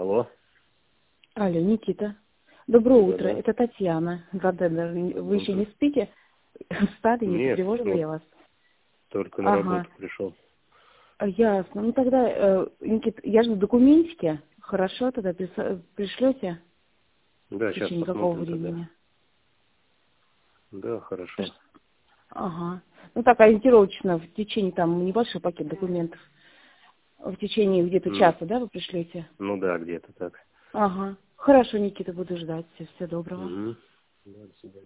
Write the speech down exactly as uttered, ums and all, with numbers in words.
Алло. Алло, Никита. Доброе Да, утро, да. это Татьяна. Задендер. Вы еще Утро. не спите? Встали, не Нет, потревожила ну, я вас? только на Ага, работу пришел. а, ясно. Ну тогда, э, Никита, я жду документики. Хорошо, тогда прис- пришлете Да, в сейчас течение какого посмотрим тогда. времени? Да, То хорошо. есть- Ага. Ну так, ориентировочно, в течение там небольшой пакет документов. В течение где-то Ну, часа, да, вы пришлете? ну да, где-то так. Ага. Хорошо, Никита, буду ждать. Всего доброго. Угу. Да, до свидания.